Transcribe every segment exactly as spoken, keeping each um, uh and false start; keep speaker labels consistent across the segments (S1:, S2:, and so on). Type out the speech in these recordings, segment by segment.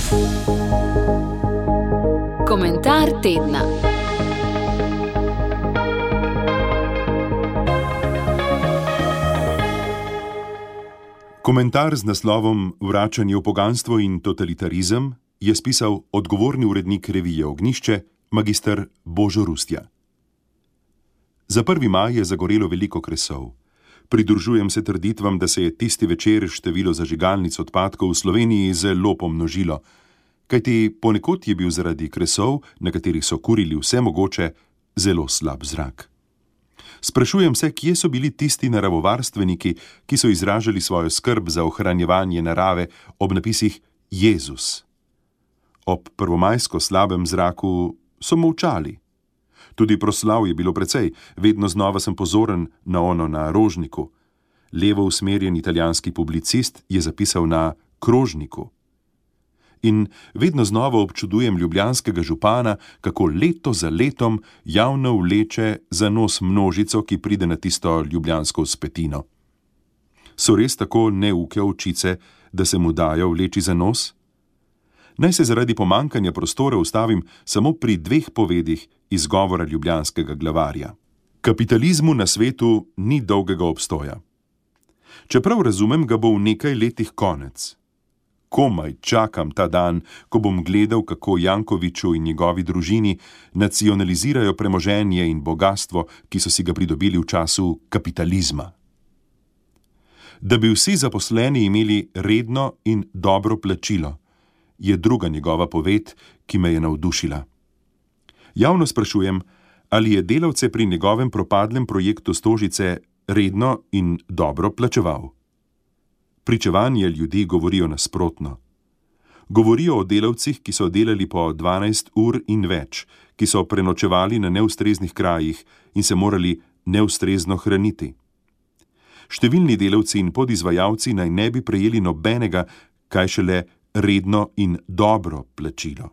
S1: Komentar tedna.
S2: Komentar z naslovom Vračanje v poganstvo in totalitarizem je spisal odgovorni urednik revije Ognjišče, magister Božo Rustja. Za prvi maj je zagorelo veliko kresov. Pridružujem se trditvam, da se je tisti večer število zažigalnic odpadkov v Sloveniji zelo pomnožilo, kajti ponekod je bil zaradi kresov, na katerih so kurili vse mogoče, zelo slab zrak. Sprašujem se, kje so bili tisti naravovarstveniki, ki so izražali svojo skrb za ohranjevanje narave ob napisih Jezus. Ob prvomajsko slabem zraku so molčali. Tudi proslav je bilo precej, vedno znova sem pozoren na ono na Rožniku. Levo usmerjen italijanski publicist je zapisal na krožniku. In vedno znova občudujem ljubljanskega župana, kako leto za letom javno vleče za nos množico, ki pride na tisto ljubljansko vzpetino. So res tako neuke očice, da se mu dajo vleči za nos? Naj se zaradi pomankanja prostora ustavim samo pri dveh povedih iz govora ljubljanskega glavarja. Kapitalizmu na svetu ni dolgega obstoja. Čeprav razumem, ga bo v nekaj letih konec. Komaj čakam ta dan, ko bom gledal, kako Jankoviću in njegovi družini nacionalizirajo premoženje in bogastvo, ki so si ga pridobili v času kapitalizma. Da bi vsi zaposleni imeli redno in dobro plačilo, je druga njegova poved, ki me je navdušila. Javno sprašujem, ali je delavce pri njegovem propadlem projektu Stožice redno in dobro plačeval. Pričevanje ljudi govorijo nasprotno. Govorijo o delavcih, ki so delali po dvanajst ur in več, ki so prenočevali na neustreznih krajih in se morali neustrezno hraniti. Številni delavci in podizvajalci naj ne bi prejeli nobenega, kaj šele redno in dobro plačilo.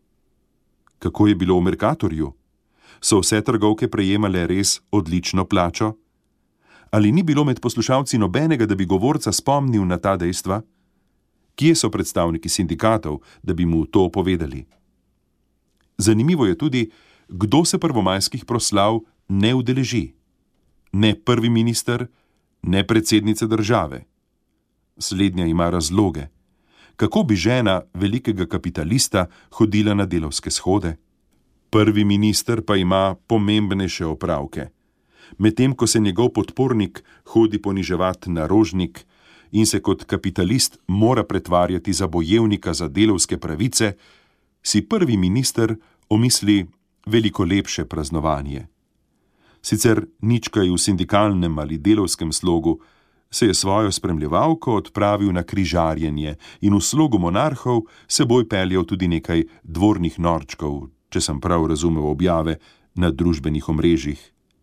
S2: Kako je bilo v Mercatorju? So vse trgovke prejemale res odlično plačo? Ali ni bilo med poslušalci nobenega, da bi govorca spomnil na ta dejstva? Kje so predstavniki sindikatov, da bi mu to povedali? Zanimivo je tudi, kdo se prvomajskih proslav ne udeleži. Ne prvi minister, ne predsednica države. Slednja ima razloge. Kako bi žena velikega kapitalista hodila na delavske shode? Prvi minister pa ima pomembnejše opravke. Medtem ko se njegov podpornik hodi poniževati na Rožnik in se kot kapitalist mora pretvarjati za bojevnika za delavske pravice, si prvi minister omisli veliko lepše praznovanje. Sicer nič kaj v sindikalnem ali delavskem slogu, se je svojo spremljevalko odpravil na križarjenje in v slogu monarhov seboj peljal tudi nekaj dvornih norčkov, če sem prav razumel objave na družbenih omrežjih.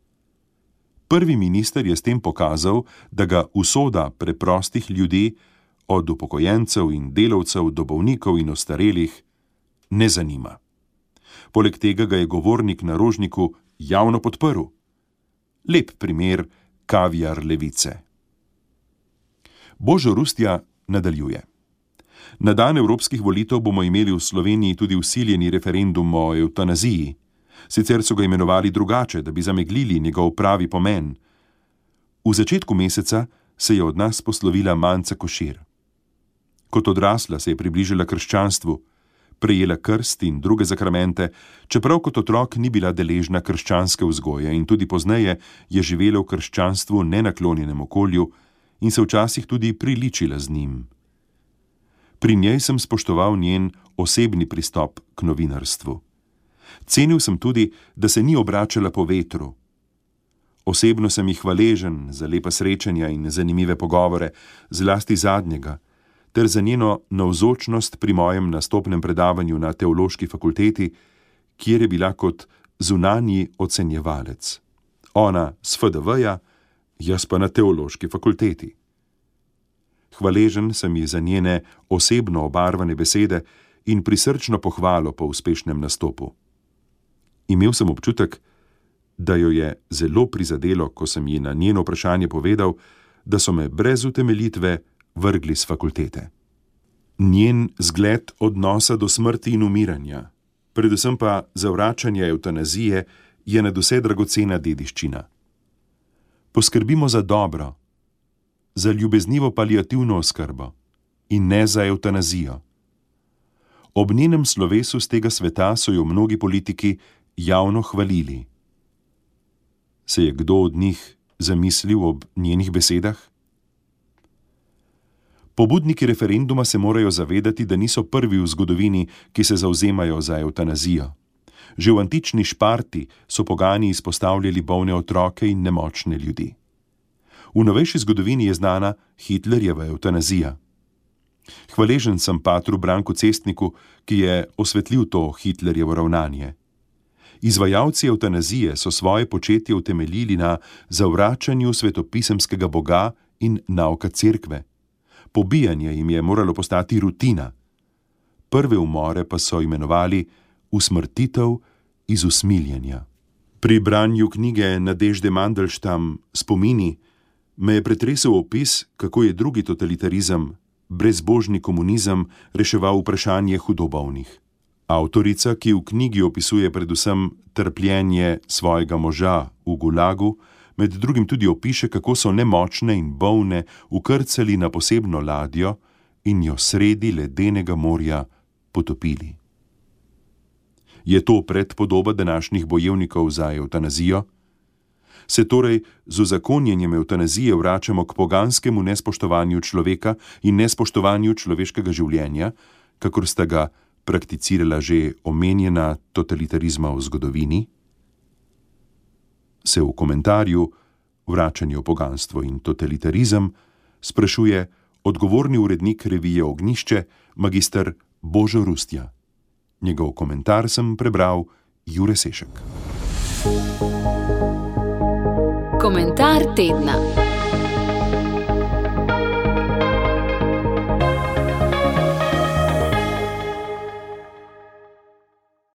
S2: Prvi minister je s tem pokazal, da ga usoda preprostih ljudi, od upokojencev in delavcev do bolnikov in ostarelih, ne zanima. Poleg tega ga je govornik na Rožniku javno podprl. Lep primer kaviar levice. Božo Rustja nadaljuje. Na dan evropskih volitev bomo imeli v Sloveniji tudi vsiljeni referendum o evtanaziji. Sicer so ga imenovali drugače, da bi zameglili njegov pravi pomen. V začetku meseca se je od nas poslovila Manca Košir. Kot odrasla se je približala krščanstvu, prejela krst in druge zakramente, čeprav kot otrok ni bila deležna krščanske vzgoje in tudi pozneje je živela v krščanstvu nenaklonjenem okolju in se včasih tudi priličila z njim. Pri njej sem spoštoval njen osebni pristop k novinarstvu. Cenil sem tudi, da se ni obračala po vetru. Osebno sem ji hvaležen za lepa srečanja in zanimive pogovore, zlasti zadnjega, ter za njeno navzočnost pri mojem nastopnem predavanju na teološki fakulteti, kjer je bila kot zunanji ocenjevalec. Ona s F D V-ja, jaz pa na teološki fakulteti. Hvaležen sem ji za njene osebno obarvane besede in prisrčno pohvalo po uspešnem nastopu. Imel sem občutek, da jo je zelo prizadelo, ko sem ji na njeno vprašanje povedal, da so me brez utemeljitve vrgli s fakultete. Njen zgled odnosa do smrti in umiranja, predvsem pa zavračanja evtanazije, je nadvse dragocena dediščina. Poskrbimo za dobro, za ljubeznivo paliativno oskrbo in ne za evtanazijo. Ob njenem slovesu z tega sveta so jo mnogi politiki javno hvalili. Se je kdo od njih zamislil ob njenih besedah? Pobudniki referenduma se morajo zavedati, da niso prvi v zgodovini, ki se zavzemajo za evtanazijo. Že v antični Šparti so pogani izpostavljali bolne otroke in nemočne ljudi. V novejši zgodovini je znana Hitlerjeva evtanazija. Hvaležen sem patru Branku Cestniku, ki je osvetlil to Hitlerjevo ravnanje. Izvajalci evtanazije so svoje početje utemeljili na zavračanju svetopisemskega Boga in nauka cerkve. Pobijanje jim je moralo postati rutina. Prve umore pa so imenovali usmrtitev iz usmiljenja. Pri branju knjige Nadežde Mandelštam Spomini me je pretresel opis, kako je drugi totalitarizem, brezbožni komunizem, reševal vprašanje hudobolnih. Avtorica, ki v knjigi opisuje predvsem trpljenje svojega moža v Gulagu, med drugim tudi opiše, kako so nemočne in bolne ukrcali na posebno ladjo in jo sredi ledenega morja potopili. Je to predpodoba današnjih bojevnikov za evtanazijo? Se torej z uzakonjenjem evtanazije vračamo k poganskemu nespoštovanju človeka in nespoštovanju človeškega življenja, kakor sta ga prakticirala že omenjena totalitarizma v zgodovini? Se v komentarju Vračanje v poganstvo in totalitarizem sprašuje odgovorni urednik revije Ognjišče, magister Božo Rustja. Njegov komentar sem prebral Jure Sešek.
S1: Komentar tedna.